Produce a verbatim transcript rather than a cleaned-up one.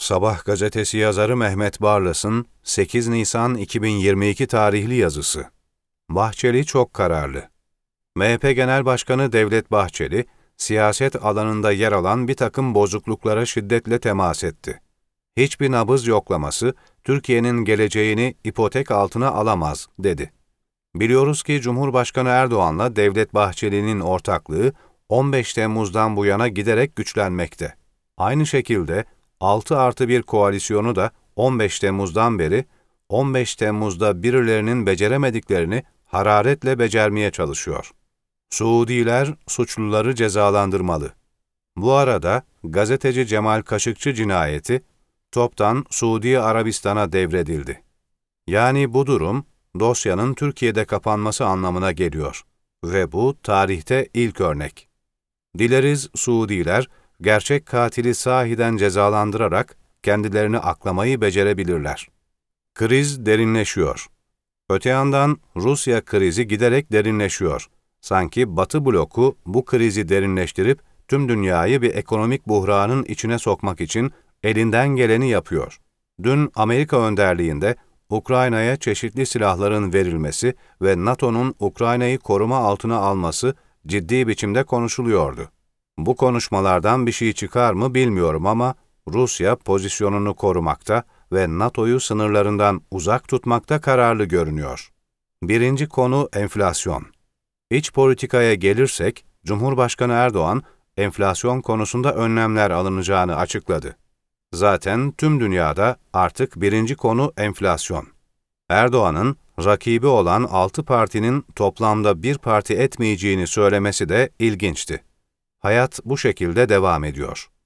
Sabah gazetesi yazarı Mehmet Barlas'ın sekiz Nisan iki bin yirmi iki tarihli yazısı. Bahçeli çok kararlı. M H P Genel Başkanı Devlet Bahçeli, siyaset alanında yer alan bir takım bozukluklara şiddetle temas etti. Hiçbir nabız yoklaması, Türkiye'nin geleceğini ipotek altına alamaz, dedi. Biliyoruz ki Cumhurbaşkanı Erdoğan'la Devlet Bahçeli'nin ortaklığı on beş Temmuz'dan bu yana giderek güçlenmekte. Aynı şekilde altı artı bir koalisyonu da on beş Temmuz'dan beri on beş Temmuz'da birilerinin beceremediklerini hararetle becermeye çalışıyor. Suudiler suçluları cezalandırmalı. Bu arada gazeteci Cemal Kaşıkçı cinayeti toptan Suudi Arabistan'a devredildi. Yani bu durum dosyanın Türkiye'de kapanması anlamına geliyor ve bu tarihte ilk örnek. Dileriz Suudiler gerçek katili sahiden cezalandırarak kendilerini aklamayı becerebilirler. Kriz derinleşiyor. Öte yandan Rusya krizi giderek derinleşiyor. Sanki Batı bloku bu krizi derinleştirip tüm dünyayı bir ekonomik buhranın içine sokmak için elinden geleni yapıyor. Dün Amerika önderliğinde Ukrayna'ya çeşitli silahların verilmesi ve NATO'nun Ukrayna'yı koruma altına alması ciddi biçimde konuşuluyordu. Bu konuşmalardan bir şey çıkar mı bilmiyorum ama Rusya pozisyonunu korumakta ve NATO'yu sınırlarından uzak tutmakta kararlı görünüyor. Birinci konu enflasyon. İç politikaya gelirsek, Cumhurbaşkanı Erdoğan, enflasyon konusunda önlemler alınacağını açıkladı. Zaten tüm dünyada artık birinci konu enflasyon. Erdoğan'ın rakibi olan altı partinin toplamda bir parti etmeyeceğini söylemesi de ilginçti. Hayat bu şekilde devam ediyor.